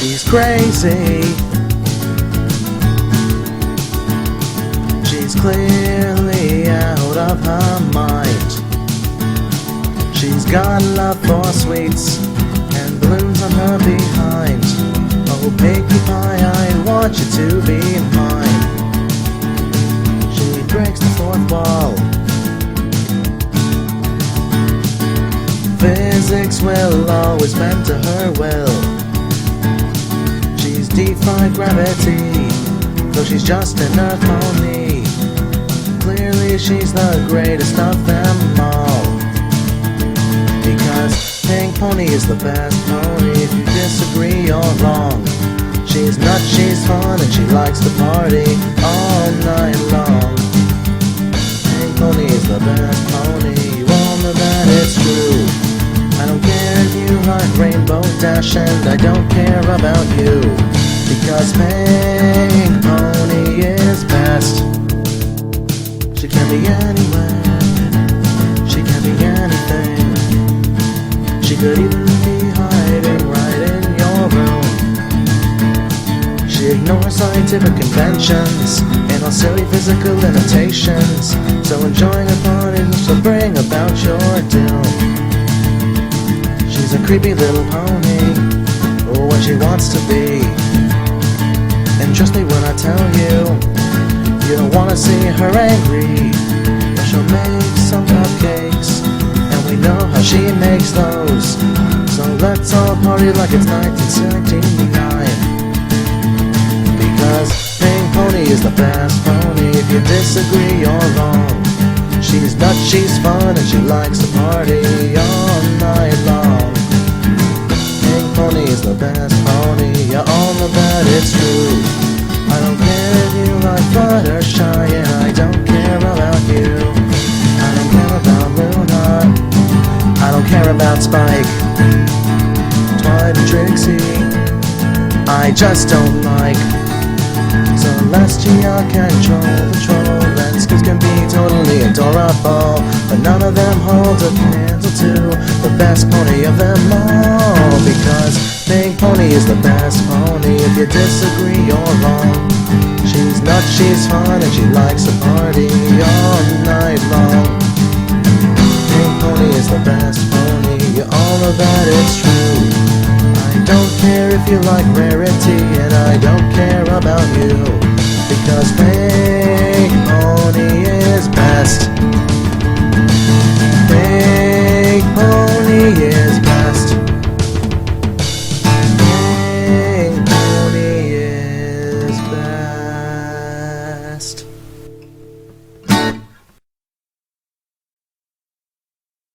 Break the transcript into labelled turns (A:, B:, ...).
A: She's crazy. She's clearly out of her mind. She's got love for sweets and balloons on her behind. Oh, Pinkie Pie, I want you to be mine. She breaks the fourth wall. Physics will always bend to her will. She's defied gravity, though she's just an earth pony. Clearly she's the greatest of them all, because Pink Pony is the best pony. If you disagree, you're wrong. She's nuts, she's fun, and she likes to party all night long. Pink Pony is the best pony. You all know that it's true. I don't care if you like Rainbow Dash, and I don't care about you, because Pink Pony is best. She can be anywhere, she can be anything. She could even be hiding right in your room. She ignores scientific conventions and all silly physical limitations. So enjoying her party will bring about your doom. She's a creepy little pony, or what she wants to be. And trust me when I tell you, you don't want to see her angry. But she'll make some cupcakes, and we know how she makes those. So let's all party like it's 1979, because Pink Pony is the best pony. If you disagree, you're wrong. She's nuts, she's fun, and she likes to party all night long. Pink Pony is the best pony. You all know that it's true. I don't care if you like Fluttershy, and I don't care about you. I don't care about Luna, I don't care about Spike, Twilight and Trixie, I just don't like. Celestia can control the troll, and Scoots can be totally adorable, but none of them hold a candle to the best pony of them all, because Pink Pony is the best pony. If you disagree, you're wrong. She's nuts, she's fun, and she likes to party all night long. Pink Pony is the best pony. You all know that it's true. I don't care if you like Rarity, and I don't care about you, because